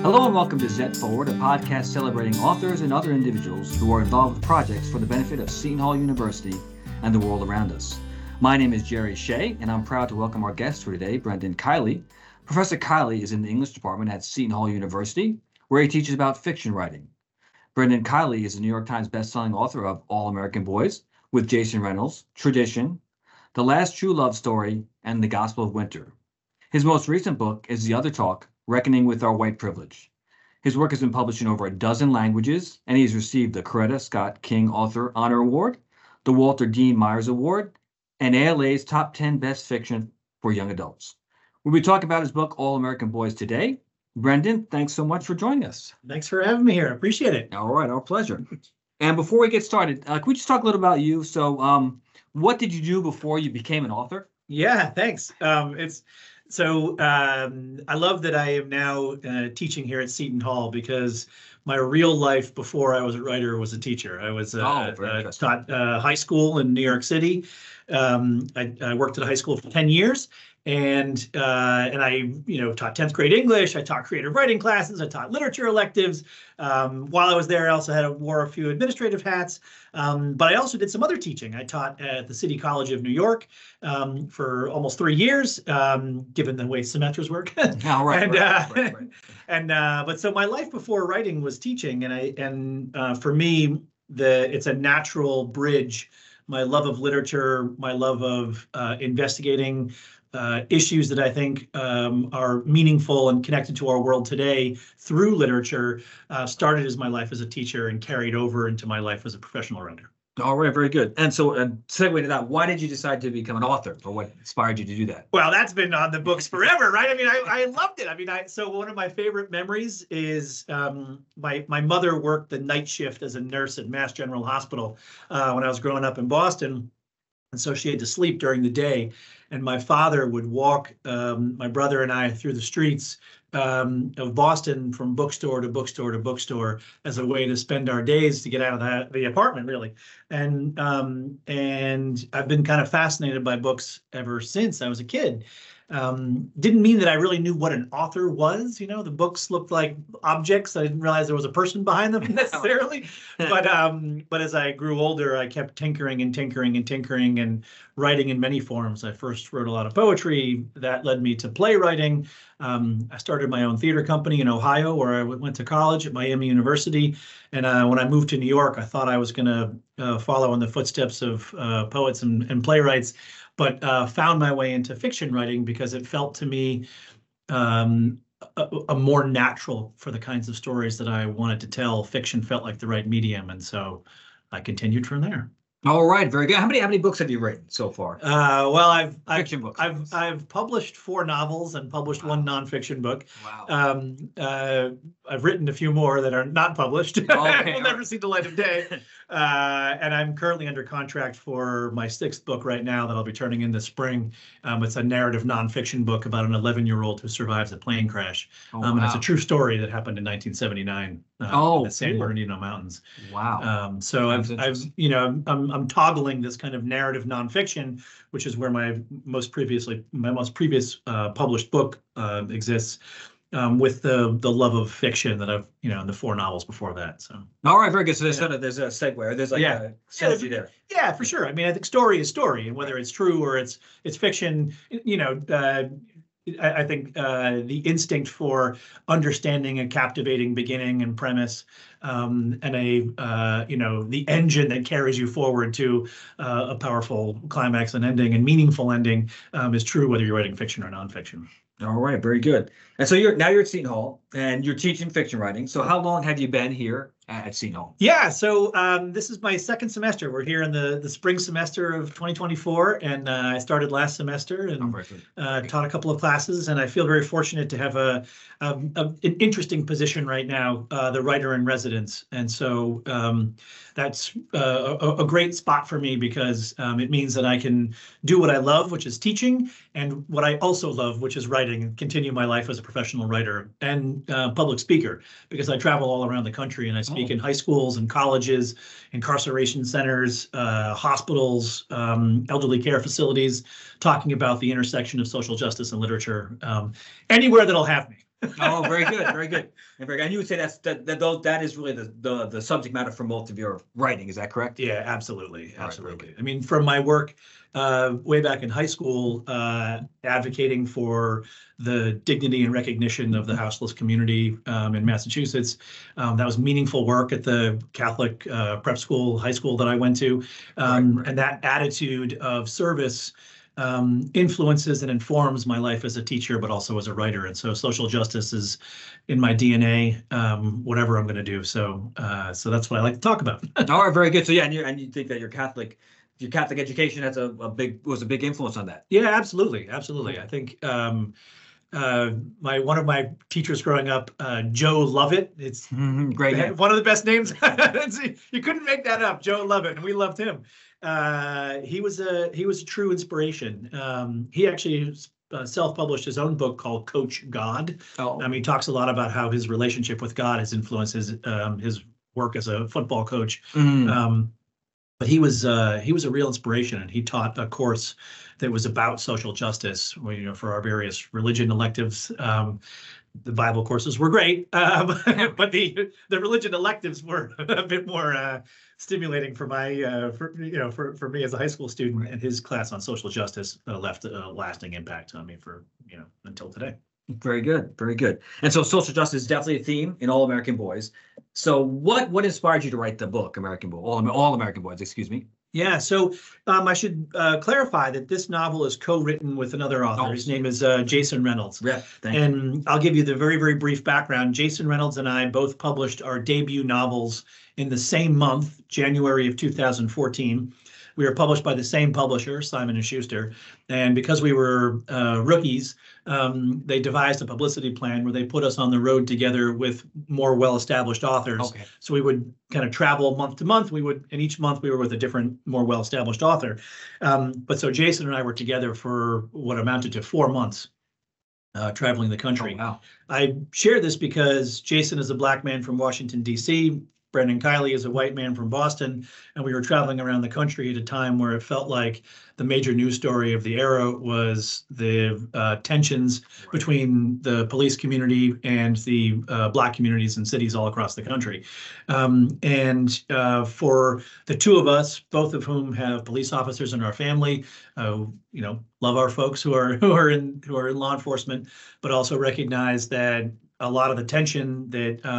Hello and welcome to Zet Forward, a podcast celebrating authors and other individuals who are involved with projects for the benefit of Seton Hall University and the world around us. My name is Jerry Shea, and I'm proud to welcome our guest for today, Brendan Kiely. Professor Kiely is in the English department at Seton Hall University, where he teaches about fiction writing. Brendan Kiely is a New York Times bestselling author of All American Boys with Jason Reynolds, Tradition, The Last True Love Story, and The Gospel of Winter. His most recent book is The Other Talk, Reckoning with Our White Privilege. His work has been published in over a dozen languages, and he has received the Coretta Scott King Author Honor Award, the Walter Dean Myers Award, and ALA's Top 10 Best Fiction for Young Adults. We'll be talking about his book, All American Boys, today. Brendan, thanks so much for joining us. Thanks for having me here. Appreciate it. All right, our pleasure. And before we get started, can we just talk a little about you? So what did you do before you became an author? Yeah, thanks. I love that I am now teaching here at Seton Hall because my real life before I was a writer was a teacher. I was taught high school in New York City. I worked at a high school for 10 years. And I, taught 10th grade English. I taught creative writing classes. I taught literature electives. While I was there, I also wore a few administrative hats. But I also did some other teaching. I taught at the City College of New York for almost 3 years, given the way semesters work. But so my life before writing was teaching, and for me, it's a natural bridge. My love of literature, my love of investigating issues that I think are meaningful and connected to our world today through literature started as my life as a teacher and carried over into my life as a professional writer. All right, very good. And so, segue to that, why did you decide to become an author, or what inspired you to do that? Well, that's been on the books forever, right? I mean, I loved it. So one of my favorite memories is my mother worked the night shift as a nurse at Mass General Hospital when I was growing up in Boston. And so she had to sleep during the day. And my father would walk my brother and I through the streets of Boston from bookstore to bookstore to bookstore as a way to spend our days to get out of the apartment, really. And I've been kind of fascinated by books ever since I was a kid. Didn't mean that I really knew what an author was. The books looked like objects. I didn't realize there was a person behind them necessarily. But as I grew older, I kept tinkering and writing in many forms. I first wrote a lot of poetry. That led me to playwriting. I started my own theater company in Ohio, where I went to college at Miami University. And when I moved to New York, I thought I was going to follow in the footsteps of poets and playwrights, but found my way into fiction writing because it felt to me a more natural for the kinds of stories that I wanted to tell. Fiction felt like the right medium, and so I continued from there. All right, very good. How many books have you written so far? Well, fiction books. I've published 4 novels and published one nonfiction book. Wow. I've written a few more that are not published. Okay, will never see the light of day. And I'm currently under contract for my 6th book right now that I'll be turning in this spring. It's a narrative nonfiction book about an 11-year-old who survives a plane crash. And it's a true story that happened in 1979 in the San Bernardino Mountains. Wow. So I'm toggling this kind of narrative nonfiction, which is where my most previous published book exists, with the love of fiction that I've in the 4 novels before that. So all right, very good. So there's a segue, or there's a synergy there. Yeah, for sure. I mean, I think story is story, and whether it's true or it's fiction, I think the instinct for understanding a captivating beginning and premise, and the engine that carries you forward to a powerful climax and ending and meaningful ending is true whether you're writing fiction or nonfiction. All right, very good. And so you're at Seton Hall and you're teaching fiction writing. So how long have you been here at Seton Hall? Yeah, so this is my 2nd semester. We're here in the spring semester of 2024, and I started last semester and taught a couple of classes. And I feel very fortunate to have an interesting position right now, the writer in residence. And so that's a great spot for me because it means that I can do what I love, which is teaching, and what I also love, which is writing, and continue my life as a professional writer and public speaker, because I travel all around the country and I speak in high schools and colleges, incarceration centers, hospitals, elderly care facilities, talking about the intersection of social justice and literature, anywhere that'll have me. Oh, very good, very good, and very good. And you would say that is really the subject matter for most of your writing. Is that correct? Yeah, absolutely, All right, very absolutely. good. I mean, from my work way back in high school, advocating for the dignity and recognition of the houseless community in Massachusetts, that was meaningful work at the Catholic prep school, high school that I went to, Right. and that attitude of service influences and informs my life as a teacher, but also as a writer. And so social justice is in my DNA, whatever I'm going to do. So that's what I like to talk about. All right, very good. So yeah, and you think that your Catholic education has was a big influence on that. Yeah, absolutely, absolutely. I think one of my teachers growing up, Joe Lovett. It's Great name. one of the best names. You couldn't make that up, Joe Lovett, and we loved him. He was a true inspiration. He actually self-published his own book called Coach God. Oh. He talks a lot about how his relationship with God has influenced his work as a football coach. But he was a real inspiration, and he taught a course that was about social justice. For our various religion electives. The Bible courses were great, but the religion electives were a bit more stimulating for my for me as a high school student. Right. And his class on social justice left a lasting impact on me for until today. Very good, very good. And so social justice is definitely a theme in All American Boys. So what inspired you to write the book, American Boy, All American Boys, excuse me? Yeah, so I should clarify that this novel is co-written with another author. Oh. His name is Jason Reynolds. Yeah, thank you. And I'll give you the very, very brief background. Jason Reynolds and I both published our debut novels in the same month, January of 2014. We were published by the same publisher, Simon & Schuster. And because we were rookies, they devised a publicity plan where they put us on the road together with more well-established authors. Okay. So we would kind of travel month to month. And each month we were with a different, more well-established author. But so Jason and I were together for what amounted to 4 months, traveling the country. Oh, wow. I share this because Jason is a Black man from Washington, D.C. Brendan Kiley is a white man from Boston, and we were traveling around the country at a time where it felt like the major news story of the era was the tensions between the police community and the Black communities in cities all across the country. And for the two of us, both of whom have police officers in our family, love our folks who are in law enforcement, but also recognize that a lot of the tension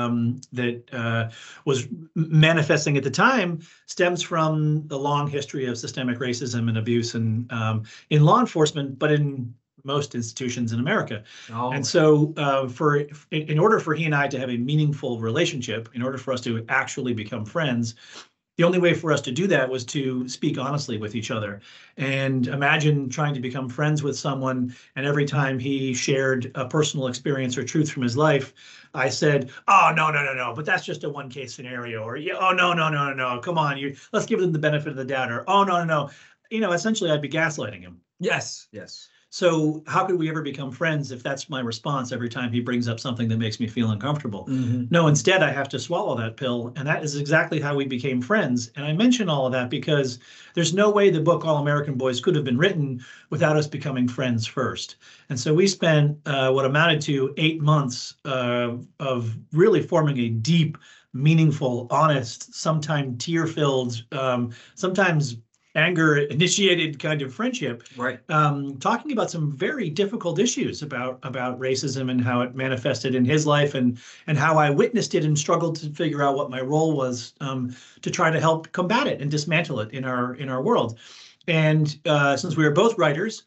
that was manifesting at the time stems from the long history of systemic racism and abuse in law enforcement, but in most institutions in America. Oh. And so in order for he and I to have a meaningful relationship, in order for us to actually become friends, the only way for us to do that was to speak honestly with each other. And imagine trying to become friends with someone, and every time he shared a personal experience or truth from his life, I said, "Oh, no, but that's just a one-case scenario," or "Yeah, oh, no, come on, let's give them the benefit of the doubt," or "Oh, no." Essentially, I'd be gaslighting him. Yes. So how could we ever become friends if that's my response every time he brings up something that makes me feel uncomfortable? Mm-hmm. No, instead I have to swallow that pill. And that is exactly how we became friends. And I mention all of that because there's no way the book All American Boys could have been written without us becoming friends first. And so we spent what amounted to 8 months of really forming a deep, meaningful, honest, sometimes tear-filled, sometimes anger-initiated kind of friendship, right? Talking about some very difficult issues about racism and how it manifested in his life, and how I witnessed it and struggled to figure out what my role was to try to help combat it and dismantle it in our world. And since we were both writers,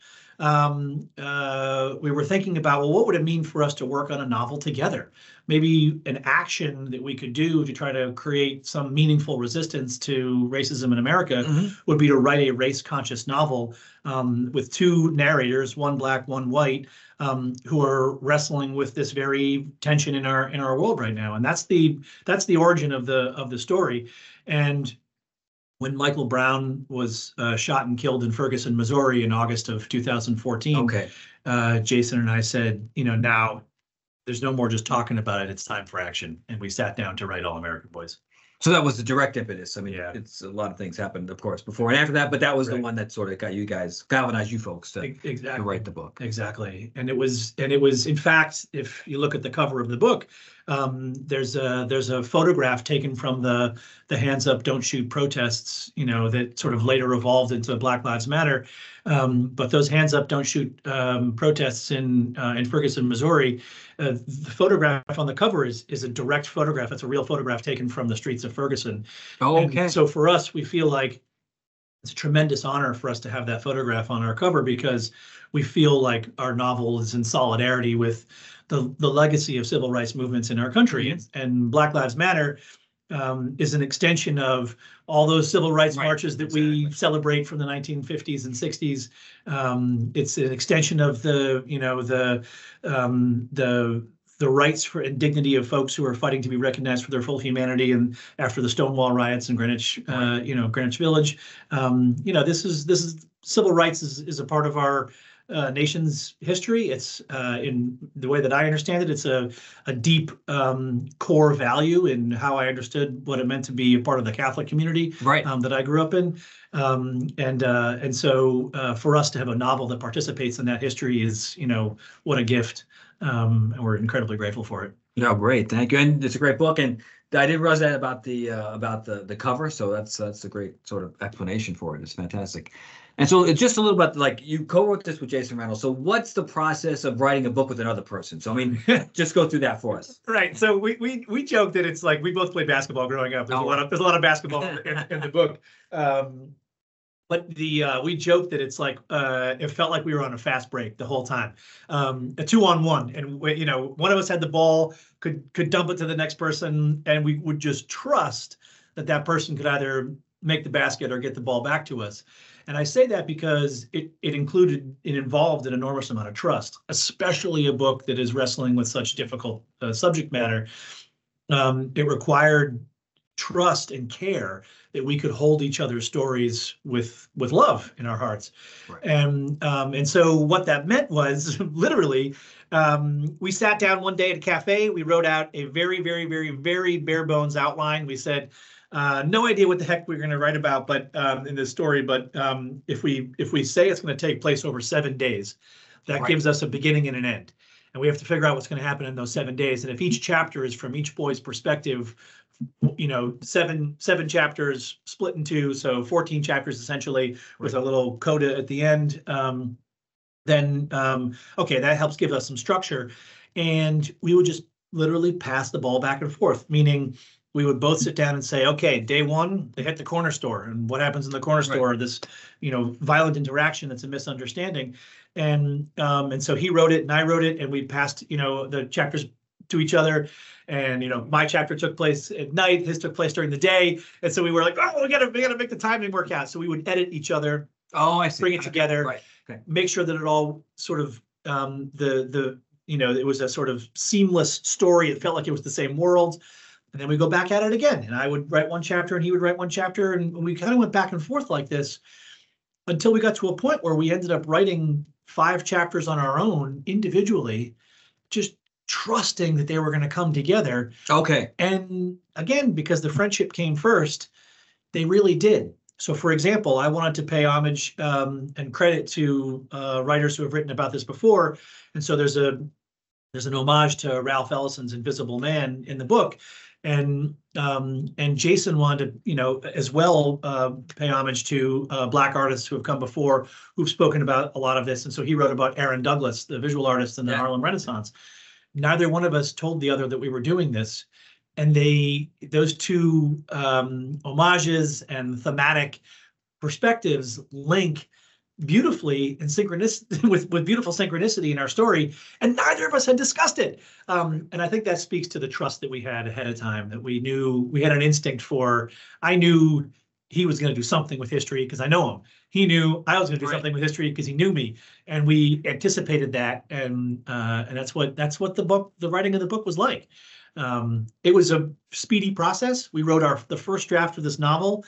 we were thinking about, well, what would it mean for us to work on a novel together? Maybe an action that we could do to try to create some meaningful resistance to racism in America would be to write a race-conscious novel with two narrators, one Black, one white, who are wrestling with this very tension in our world right now. And that's the origin of the story. And when Michael Brown was shot and killed in Ferguson, Missouri in August of 2014, Jason and I said, now there's no more just talking about it. It's time for action. And we sat down to write All American Boys. So that was the direct impetus. I mean, Yeah. it's a lot of things happened, of course, before and after that, but that was the Right. one that sort of got you guys, galvanized you folks to Exactly. write the book. Exactly. And it was, in fact, if you look at the cover of the book, there's a photograph taken from the Hands Up, Don't Shoot protests, that sort of later evolved into Black Lives Matter. But those Hands Up, Don't Shoot protests in Ferguson, Missouri, the photograph on the cover is a direct photograph. It's a real photograph taken from the streets of Ferguson. Oh, okay. And so for us, we feel like it's a tremendous honor for us to have that photograph on our cover, because we feel like our novel is in solidarity with the legacy of civil rights movements in our country. Mm-hmm. And Black Lives Matter is an extension of all those civil rights marches that we celebrate from the 1950s and 60s. It's an extension of the rights for and dignity of folks who are fighting to be recognized for their full humanity. And after the Stonewall riots in Greenwich, Greenwich Village, this is civil rights is a part of our nation's history. It's in the way that I understand it, it's a deep core value in how I understood what it meant to be a part of the Catholic community that I grew up in. And so for us to have a novel that participates in that history is, what a gift. And we're incredibly grateful for it. No, great, thank you. And it's a great book. And I didn't realize that about the cover. So that's a great sort of explanation for it. It's fantastic. And so it's just a little bit like you co-wrote this with Jason Reynolds. So what's the process of writing a book with another person? So I mean, just go through that for us. Right. So we joke that it's like we both played basketball growing up. There's a lot of basketball in the book. But we joke that it's like it felt like we were on a fast break the whole time, a 2-on-1, and one of us had the ball, could dump it to the next person, and we would just trust that person could either make the basket or get the ball back to us. And I say that because it involved an enormous amount of trust, especially a book that is wrestling with such difficult subject matter. It required trust and care that we could hold each other's stories with love in our hearts. Right. And so what that meant was literally, we sat down one day at a cafe, we wrote out a very, very, very, very bare bones outline. We said, no idea what the heck we're going to write about, but in this story. But if we say it's going to take place over 7 days, that gives us a beginning and an end, and we have to figure out what's going to happen in those 7 days. And if each chapter is from each boy's perspective, seven chapters split in two, so 14 chapters essentially, with a little coda at the end. Then okay, that helps give us some structure, and we would just literally pass the ball back and forth, meaning we would both sit down and say, okay, day one, they hit the corner store, and what happens in the corner store, this, violent interaction that's a misunderstanding. And so he wrote it and I wrote it, and we passed, the chapters to each other. And, my chapter took place at night, his took place during the day. And so we were like, oh, we gotta make the timing work out. So we would edit each other. Oh, I see. Bring it together, right. Okay. Make sure that it all sort of, it was a sort of seamless story. It felt like it was the same world. And then we go back at it again, and I would write one chapter and he would write one chapter, and we kind of went back and forth like this until we got to a point where we ended up writing 5 chapters on our own individually, just trusting that they were going to come together. Okay. And again, because the friendship came first, they really did. So for example, I wanted to pay homage and credit to writers who have written about this before. And so there's an homage to Ralph Ellison's Invisible Man in the book. And Jason wanted to, as well, pay homage to Black artists who have come before, who've spoken about a lot of this. And so he wrote about Aaron Douglas, the visual artist in the Harlem Renaissance. Neither one of us told the other that we were doing this. And those two homages and thematic perspectives link beautifully and with beautiful synchronicity in our story, and neither of us had discussed it. And I think that speaks to the trust that we had ahead of time, that we knew we had an instinct for. I knew he was going to do something with history because I know him. He knew I was going to do something with history because he knew me, and we anticipated that. And that's what the writing of the book was like. It was a speedy process. We wrote the first draft of this novel.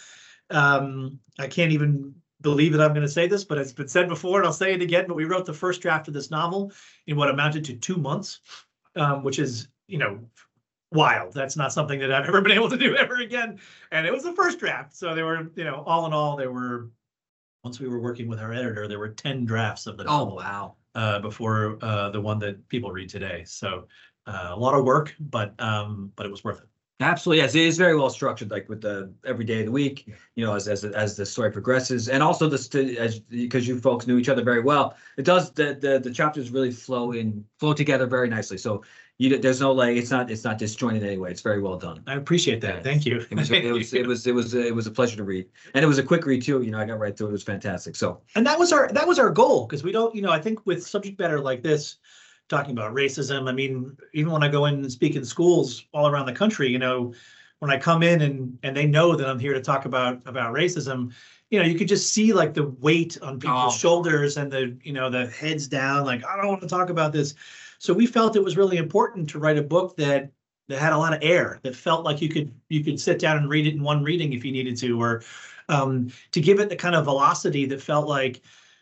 I can't even believe that I'm going to say this, but it's been said before, and I'll say it again. But we wrote the first draft of this novel in what amounted to 2 months, which is, wild. That's not something that I've ever been able to do ever again. And it was the first draft. So there were, all in all, once we were working with our editor, there were 10 drafts of the novel. Oh, wow. Before the one that people read today. So a lot of work, but it was worth it. Absolutely, yes. It is very well structured, like with the every day of the week, as the story progresses, and also because you folks knew each other very well, it does the chapters really flow together very nicely. So there's no it's not disjointed anyway. It's very well done. I appreciate that. Yeah. Thank you. It was a pleasure to read, and it was a quick read too. I got right through it. It was fantastic. So, and that was our goal, because we don't, I think with subject matter like this, talking about racism, I mean, even when I go in and speak in schools all around the country, when I come in and they know that I'm here to talk about racism, you could just see like the weight on people's shoulders and the heads down, like, I don't want to talk about this. So we felt it was really important to write a book that had a lot of air, that felt like you could sit down and read it in one reading if you needed to, or to give it the kind of velocity that felt like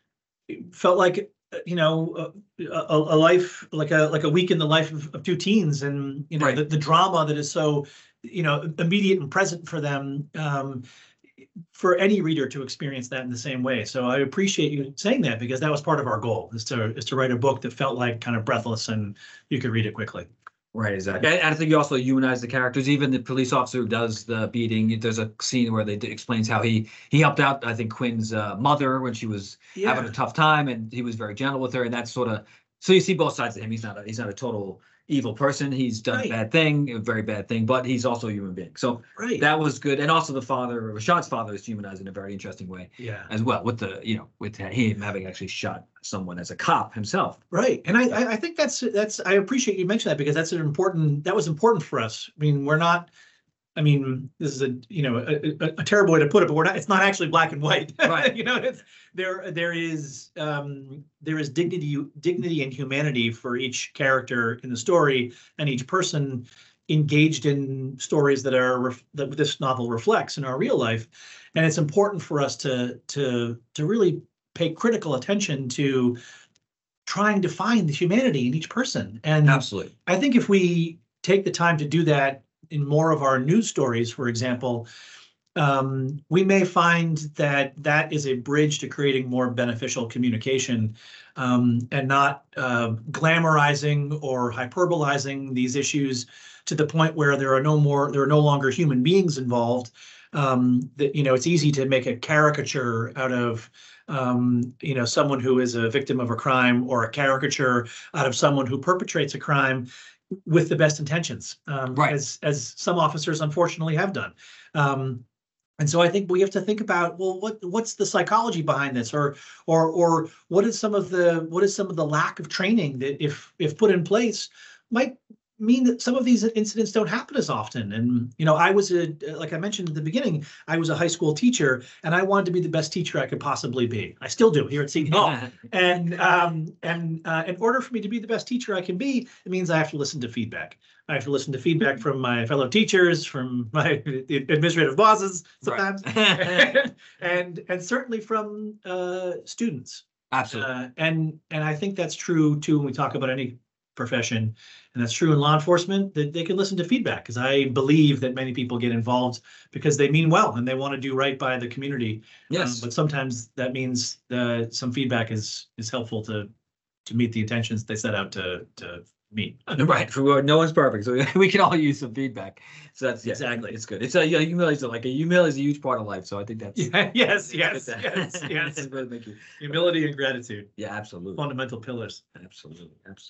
a life, like a week in the life of two teens, and right. the drama that is so immediate and present for them, for any reader to experience that in the same way. So I appreciate you saying that, because that was part of our goal, is to write a book that felt like kind of breathless and you could read it quickly. Right, exactly. And I think you also humanize the characters. Even the police officer who does the beating, there's a scene where they explains how he helped out, I think, Quinn's mother when she was having a tough time, and he was very gentle with her, and that's sort of, so you see both sides of him. He's not a total evil person. He's done a bad thing, a very bad thing, but he's also a human being. So that was good. And also the father, Rashad's father, is humanized in a very interesting way as well, with with him having actually shot someone as a cop himself. Right. And I think that's I appreciate you mentioned that, because that was important for us. I mean, this is a terrible way to put it, but it's not actually black and white. Right. There is dignity and humanity for each character in the story, and each person engaged in stories that this novel reflects in our real life. And it's important for us to really pay critical attention to trying to find the humanity in each person. And absolutely, I think if we take the time to do that in more of our news stories, for example, we may find that is a bridge to creating more beneficial communication, and not glamorizing or hyperbolizing these issues to the point where there are no longer human beings involved. It's easy to make a caricature out of someone who is a victim of a crime, or a caricature out of someone who perpetrates a crime with the best intentions, as some officers unfortunately have done. And so I think we have to think about, well, what's the psychology behind this, or what is some of the lack of training that, if put in place, might mean that some of these incidents don't happen as often. And I was like I mentioned at the beginning, I was a high school teacher, and I wanted to be the best teacher I could possibly be. I still do here at Seton Hall. And in order for me to be the best teacher I can be, it means I have to listen to feedback. I have to listen to feedback from my fellow teachers, from my administrative bosses sometimes, and certainly from students. Absolutely. And I think that's true too when we talk about any profession, and that's true in law enforcement, that they can listen to feedback, because I believe that many people get involved because they mean well and they want to do right by the community. Yes. But sometimes that means some feedback is helpful to meet the intentions they set out to meet. Right. No one's perfect, so we can all use some feedback. So that's exactly. It's good. It's humility is a huge part of life. So I think that's yes. Thank you. Humility and gratitude. Yeah, absolutely. Fundamental pillars. Absolutely.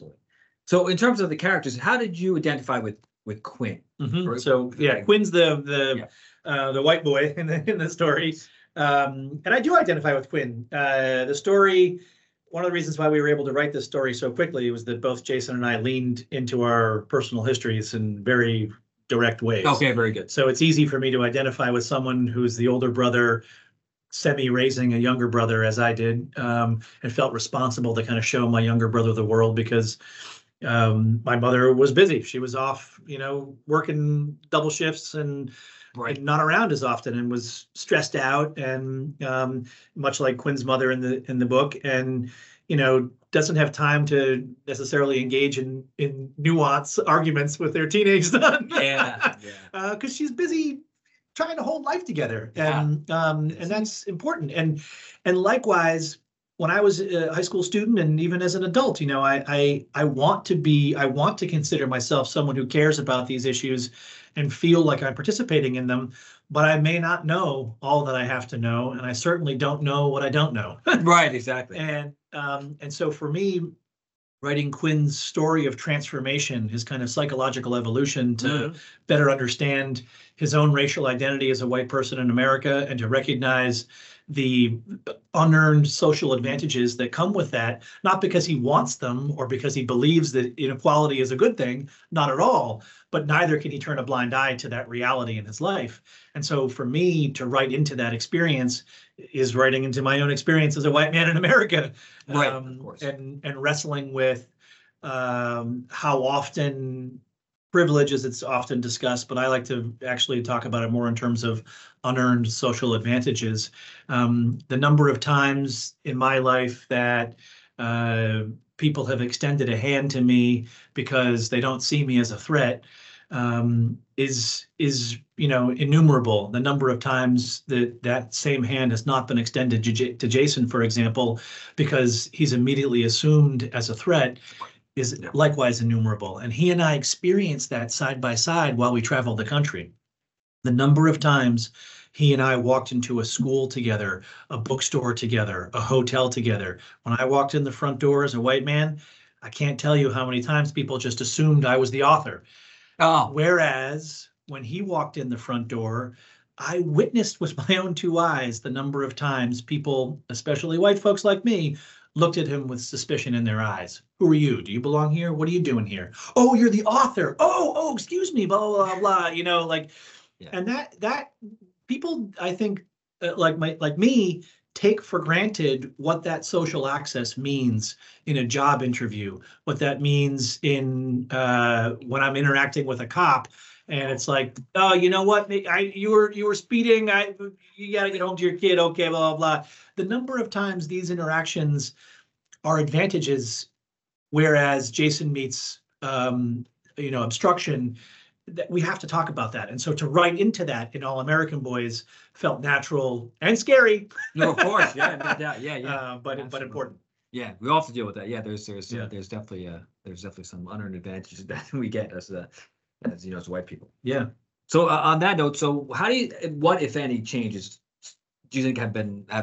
So in terms of the characters, how did you identify with Quinn? Mm-hmm. So Quinn's the white boy in the story, and I do identify with Quinn. The story. One of the reasons why we were able to write this story so quickly was that both Jason and I leaned into our personal histories in very direct ways. Okay, very good. So it's easy for me to identify with someone who's the older brother, semi-raising a younger brother, as I did, and felt responsible to kind of show my younger brother the world, because my mother was busy. She was off, working double shifts and Right. and not around as often, and was stressed out, and much like Quinn's mother in the book, and doesn't have time to necessarily engage in nuance arguments with their teenage son. Yeah. Because she's busy trying to hold life together, Yeah. and that's important. And likewise, when I was a high school student, and even as an adult, I want to consider myself someone who cares about these issues and feel like I'm participating in them, but I may not know all that I have to know, and I certainly don't know what I don't know. Right, exactly. And so for me, writing Quinn's story of transformation, his kind of psychological evolution to better understand his own racial identity as a white person in America, and to recognize the unearned social advantages that come with that, not because he wants them or because he believes that inequality is a good thing, not at all, but neither can he turn a blind eye to that reality in his life. And so for me to write into that experience is writing into my own experience as a white man in America, right, of course. and wrestling with how often privilege, as it's often discussed, but I like to actually talk about it more in terms of unearned social advantages. The number of times in my life that people have extended a hand to me because they don't see me as a threat is innumerable. The number of times that same hand has not been extended to Jason, for example, because he's immediately assumed as a threat, is likewise innumerable. And he and I experienced that side by side while we traveled the country. The number of times he and I walked into a school together, a bookstore together, a hotel together. When I walked in the front door as a white man, I can't tell you how many times people just assumed I was the author. Whereas when he walked in the front door, I witnessed with my own two eyes the number of times people, especially white folks like me, looked at him with suspicion in their eyes. Who are you? Do you belong here? What are you doing here? Oh, you're the author. Oh, excuse me, blah, blah, blah, And that people, I think, like me, take for granted what that social access means in a job interview, what that means in when I'm interacting with a cop, and it's like, oh, you know what? You were speeding. You got to get home to your kid. Okay, blah, blah, blah. The number of times these interactions are advantages, whereas Jason meets, obstruction, that we have to talk about that. And so to write into that in All American Boys felt natural and scary. No, of course. Yeah, no doubt. Yeah. But important. Yeah, we all have to deal with that. Yeah, there's definitely some unearned advantages that we get as white people. Yeah. So on that note, so what if any changes do you think have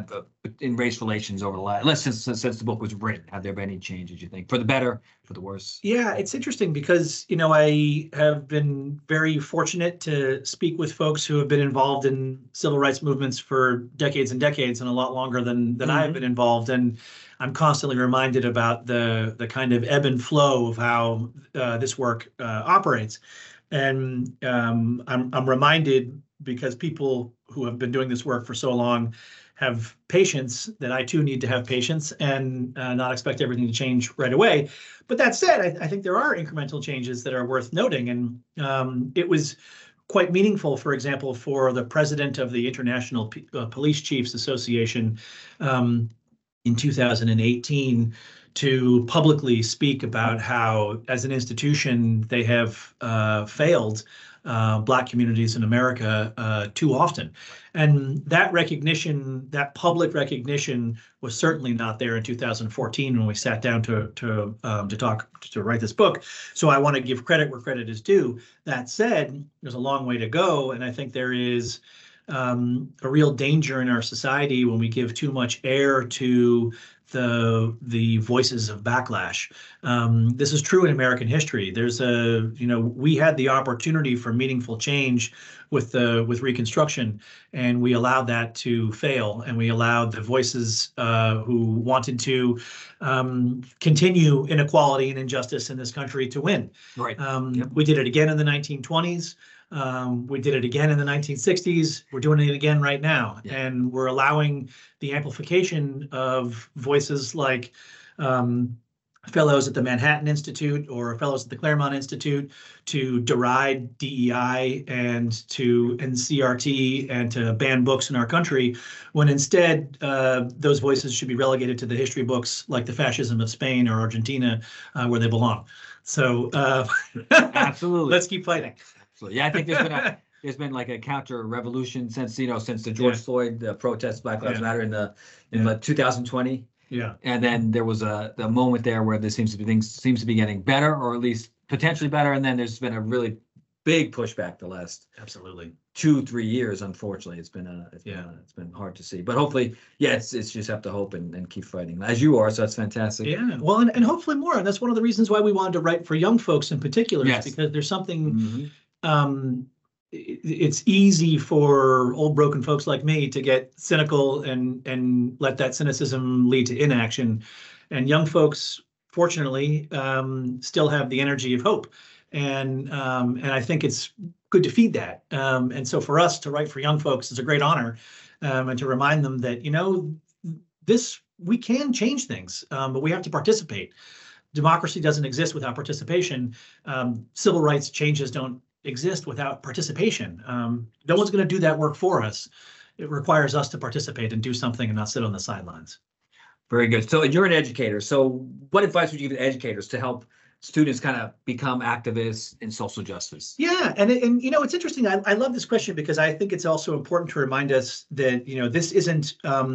in race relations over the last since the book was written? Have there been any changes, you think, for the better, for the worse? Yeah, it's interesting because I have been very fortunate to speak with folks who have been involved in civil rights movements for decades and decades, and a lot longer than I have been involved. And I'm constantly reminded about the kind of ebb and flow of how this work operates. And I'm reminded, because people who have been doing this work for so long have patience, that I too need to have patience and not expect everything to change right away. But that said, I think there are incremental changes that are worth noting. And it was quite meaningful, for example, for the president of the International Police Chiefs Association in 2018 to publicly speak about how, as an institution, they have failed Black communities in America too often. And that recognition, that public recognition, was certainly not there in 2014 when we sat down to write this book. So I want to give credit where credit is due. That said, there's a long way to go, and I think there is a real danger in our society when we give too much air to the voices of backlash. This is true in American history. There's we had the opportunity for meaningful change with Reconstruction, and we allowed that to fail, and we allowed the voices who wanted to continue inequality and injustice in this country to win. Right. We did it again in the 1920s. We did it again in the 1960s. We're doing it again right now. Yeah. And we're allowing the amplification of voices like fellows at the Manhattan Institute or fellows at the Claremont Institute to deride DEI and to CRT and to ban books in our country, when instead those voices should be relegated to the history books like The Fascism of Spain or Argentina, where they belong. So absolutely, let's keep fighting. Absolutely. Yeah, I think there's been like a counter revolution since the George Floyd protests, Black Lives Matter in 2020. Yeah. And then there was the moment there where things seems to be getting better, or at least potentially better. And then there's been a really big pushback the last 2-3 years. Unfortunately, it's been hard to see. But hopefully, it's just have to hope and keep fighting as you are. So that's fantastic. Yeah. Well, and hopefully more. And that's one of the reasons why we wanted to write for young folks in particular, because there's something. It's easy for old broken folks like me to get cynical and let that cynicism lead to inaction. And young folks, fortunately, still have the energy of hope. And I think it's good to feed that. And so for us to write for young folks is a great honor, and to remind them that, we can change things, but we have to participate. Democracy doesn't exist without participation. Civil rights changes don't exist without participation. No one's going to do that work for us. It requires us to participate and do something and not sit on the sidelines. Very good. So you're an educator. So what advice would you give to educators to help students kind of become activists in social justice? Yeah, and it's interesting. I love this question because I think it's also important to remind us that this isn't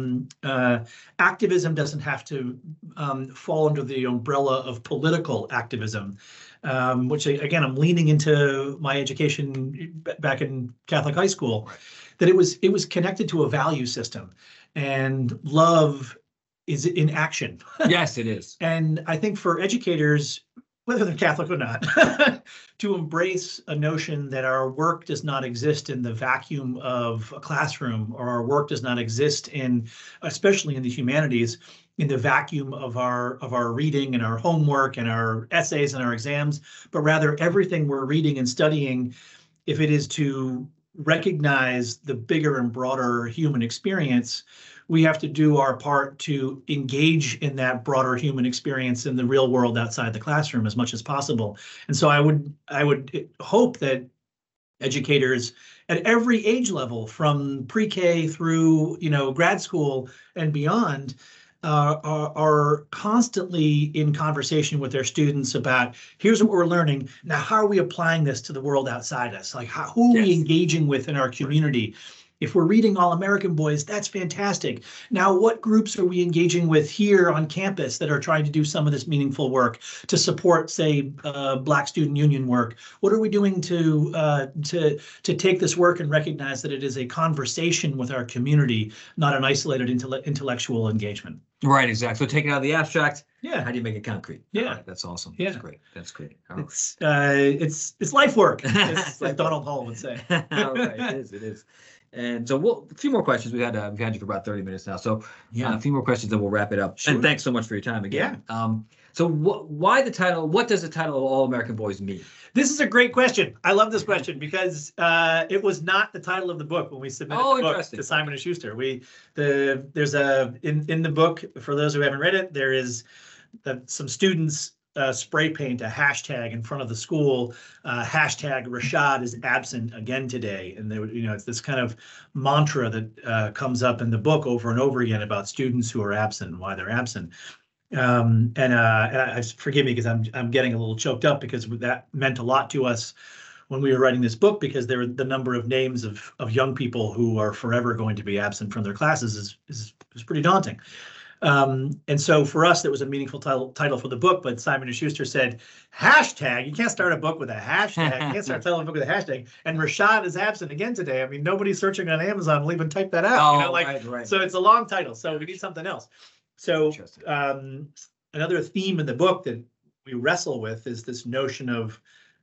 activism doesn't have to fall under the umbrella of political activism. Which again, I'm leaning into my education back in Catholic high school, that it was connected to a value system, and love is in action. Yes, it is. And I think for educators, whether they're Catholic or not, to embrace a notion that our work does not exist in the vacuum of a classroom, or our work does not exist especially in the humanities, in the vacuum of our reading and our homework and our essays and our exams, but rather everything we're reading and studying, if it is to recognize the bigger and broader human experience, we have to do our part to engage in that broader human experience in the real world outside the classroom as much as possible. And so I would hope that educators at every age level, from pre-K through grad school and beyond, are constantly in conversation with their students about, here's what we're learning. Now, how are we applying this to the world outside us? Like, who are we engaging with in our community? If we're reading All-American Boys, that's fantastic. Now, what groups are we engaging with here on campus that are trying to do some of this meaningful work to support, say, Black Student Union work? What are we doing to take this work and recognize that it is a conversation with our community, not an isolated intellectual engagement? Right, exactly. So take it out of the abstract. Yeah. How do you make it concrete? Yeah, right, that's awesome. Yeah, That's great. It's life work, as Donald Hall would say. All right, it is. And so a few more questions. We've had you for about 30 minutes now. So a few more questions and we'll wrap it up. Sure. And thanks so much for your time again. Yeah. So why the title? What does the title of All-American Boys mean? This is a great question. I love this question because it was not the title of the book when we submitted the book to Simon & Schuster. There's in the book, for those who haven't read it, there is some students spray paint a hashtag in front of the school, hashtag Rashad is absent again today. And it's this kind of mantra that comes up in the book over and over again about students who are absent and why they're absent. And forgive me because I'm getting a little choked up, because that meant a lot to us when we were writing this book, because there were the number of names of young people who are forever going to be absent from their classes is pretty daunting. And so for us, that was a meaningful title for the book, but Simon & Schuster said, hashtag, you can't start a book with a hashtag. You can't start telling a book with a hashtag. And Rashad is absent again today. I mean, nobody's searching on Amazon will even type that out. Right. So it's a long title. So we need something else. So another theme in the book that we wrestle with is this notion of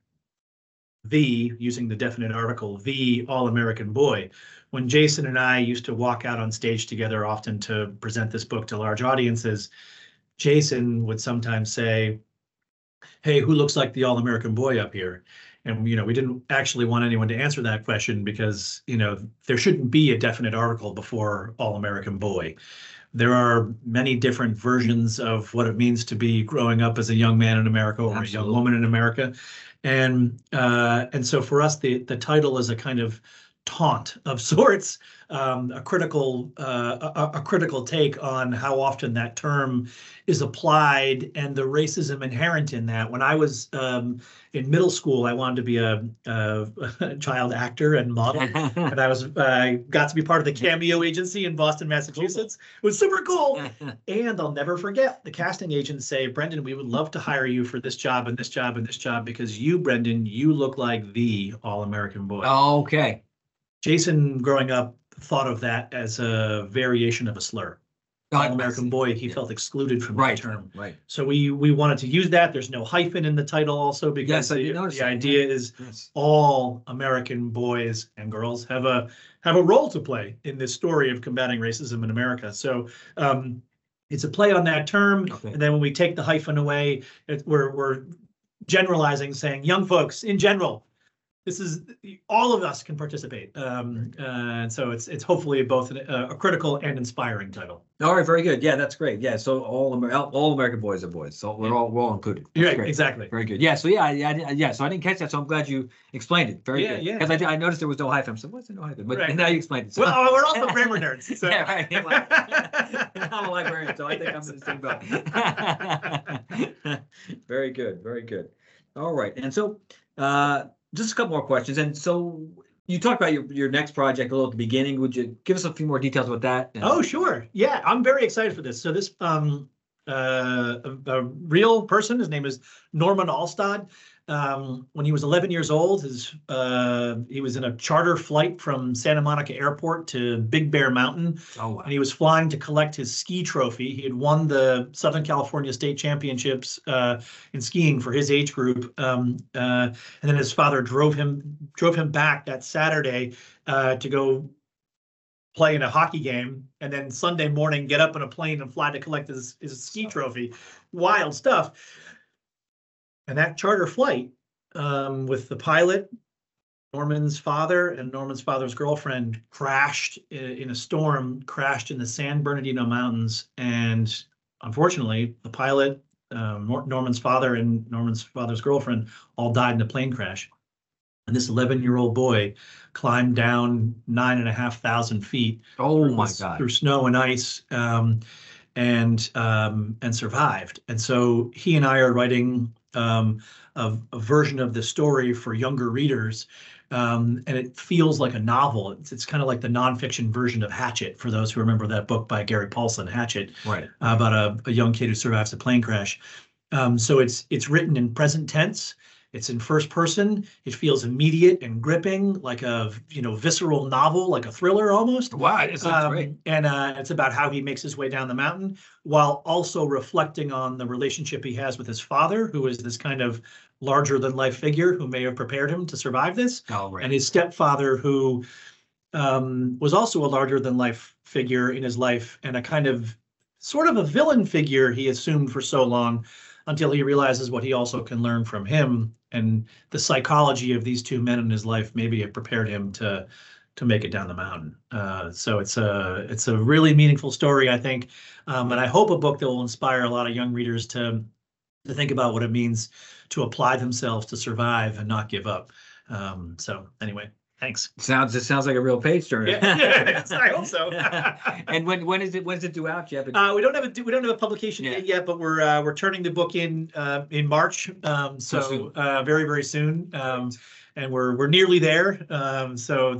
using the definite article, the All-American Boy. When Jason and I used to walk out on stage together often to present this book to large audiences, Jason would sometimes say, hey, who looks like the All-American Boy up here? And, we didn't actually want anyone to answer that question because, there shouldn't be a definite article before All-American Boy. there are many different versions of what it means to be growing up as a young man in America or a young woman in America. And so for us, the title is a kind of taunt of sorts, a critical take on how often that term is applied and the racism inherent in that. When I was in middle school, I wanted to be a child actor and model, and I got to be part of the Cameo agency in Boston, Massachusetts. It was super cool. And I'll never forget the casting agent say, "Brendan, we would love to hire you for this job and this job and this job because you, Brendan, you look like the all-American boy." Okay. Jason, growing up, thought of that as a variation of a slur. All-American boy, he felt excluded from that term. Right. So we wanted to use that. There's no hyphen in the title also because the idea is all American boys and girls have a role to play in this story of combating racism in America. So it's a play on that term. And then when we take the hyphen away, we're generalizing, saying young folks in general. This is all of us can participate, and so it's hopefully both a critical and inspiring title. All right, very good. Yeah, that's great. Yeah, so all American boys are boys, so we're all included. Right, exactly. Very good. Yeah, so yeah. So I didn't catch that, so I'm glad you explained it. Very good. Yeah. Because I noticed there was no hyphen. So what's the no hyphen? But now you explained it. So. Well, we're also grammar nerds. So. Yeah, right. I'm a librarian, so I think I'm in the same boat. Very good. Very good. All right, and so. Just a couple more questions. And so you talked about your next project a little at the beginning. Would you give us a few more details about that? Oh, sure. Yeah, I'm very excited for this. So this a real person, his name is Norman Alstad. When he was 11 years old, he was in a charter flight from Santa Monica Airport to Big Bear Mountain. Oh, wow. And he was flying to collect his ski trophy. He had won the Southern California State Championships in skiing for his age group. And then his father drove him back that Saturday to go play in a hockey game, and then Sunday morning get up in a plane and fly to collect his ski trophy. Wild stuff. And that charter flight with the pilot, Norman's father, and Norman's father's girlfriend crashed in a storm, crashed in the San Bernardino Mountains. And unfortunately, the pilot, Norman's father, and Norman's father's girlfriend all died in a plane crash. And this 11-year-old boy climbed down 9,500 feet. Oh my God! Through snow and ice, and survived. And so he and I are writing a version of the story for younger readers, and it feels like a novel. It's kind of like the nonfiction version of Hatchet, for those who remember that book by Gary Paulson, Hatchet, right? About a young kid who survives a plane crash. So it's written in present tense. It's in first person. It feels immediate and gripping, like a visceral novel, like a thriller almost. Wow, it's great. And it's about how he makes his way down the mountain, while also reflecting on the relationship he has with his father, who is this kind of larger than life figure who may have prepared him to survive this, and his stepfather, who was also a larger than life figure in his life, and a kind of sort of a villain figure he assumed for so long, until he realizes what he also can learn from him, and the psychology of these two men in his life maybe have prepared him to make it down the mountain. So it's a really meaningful story, I think, and I hope a book that will inspire a lot of young readers to think about what it means to apply themselves to survive and not give up. So anyway. Thanks. It sounds like a real page turner. Yeah, I hope so. And when is it due out, Jeff? We don't have a publication date yet, but we're turning the book in March. So very, very soon. And we're nearly there. So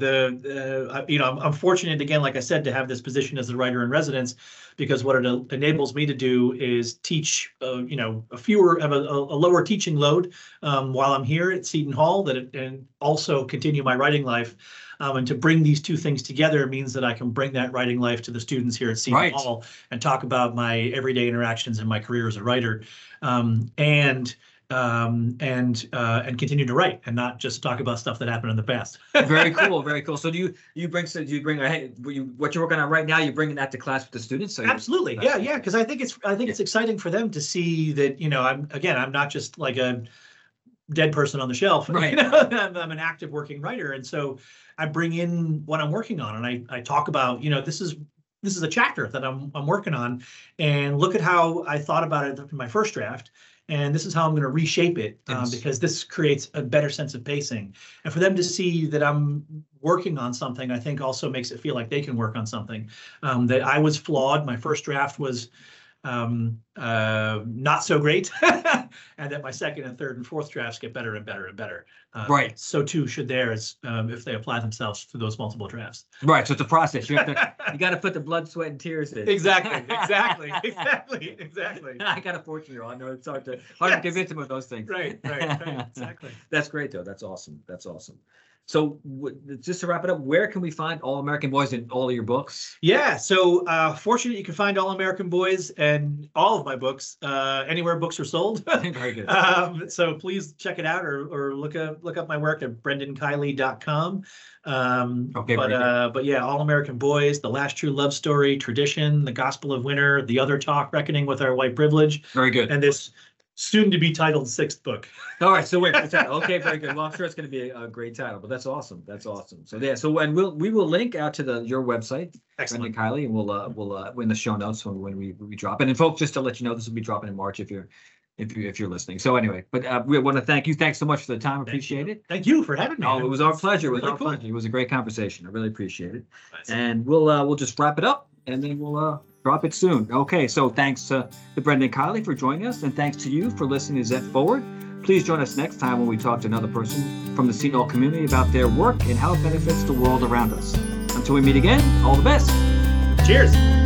I'm fortunate, again, like I said, to have this position as a writer in residence, because what it enables me to do is teach, have a lower teaching load while I'm here at Seton Hall, and also continue my writing life. And to bring these two things together means that I can bring that writing life to the students here at Seton Hall and talk about my everyday interactions in my career as a writer, and continue to write and not just talk about stuff that happened in the past. Very cool, very cool. So do you bring what you're working on right now? You bringing that to class with the students? So absolutely, yeah, because I think it's exciting for them to see that I'm not just like a dead person on the shelf. Right. I'm an active working writer, and so I bring in what I'm working on, and I talk about this is this is a chapter that I'm working on, and look at how I thought about it in my first draft. And this is how I'm going to reshape it because this creates a better sense of pacing. And for them to see that I'm working on something, I think also makes it feel like they can work on something. That I was flawed. My first draft was not so great, and that my second and third and fourth drafts get better and better and better. Right. So too should theirs if they apply themselves to those multiple drafts. Right. So it's a process. You got to put the blood, sweat, and tears in. Exactly. I got a 14-year-old. I know it's hard to convince him of those things. Right. Exactly. That's great, though. That's awesome. So just to wrap it up, where can we find All American Boys in all of your books? Yeah, so fortunate you can find All American Boys and all of my books anywhere books are sold. Very good. So please check it out or look up my work at brendankiley.com. Okay, but yeah, All American Boys, The Last True Love Story, Tradition, The Gospel of Winter, The Other Talk, Reckoning with Our White Privilege. Very good. And this soon to be titled 6th book. All right, so wait, okay, very good. Well, I'm sure it's going to be a great title, but that's awesome. So yeah, so when we will link out to your website, Excellent. Brendan Kiley, and we'll in the show notes when we drop it. And folks, just to let you know, this will be dropping in March if you're listening. So anyway, but we want to thank you. Thanks so much for the time. Appreciate it. Thank you for having me. Oh, it was our pleasure. Cool. It was a great conversation. I really appreciate it. Nice. And we'll just wrap it up, and then we'll drop it soon. Okay, so thanks to Brendan Kiley for joining us, and thanks to you for listening to Zet Forward. Please join us next time when we talk to another person from the Seton Hall community about their work and how it benefits the world around us. Until we meet again, all the best. Cheers.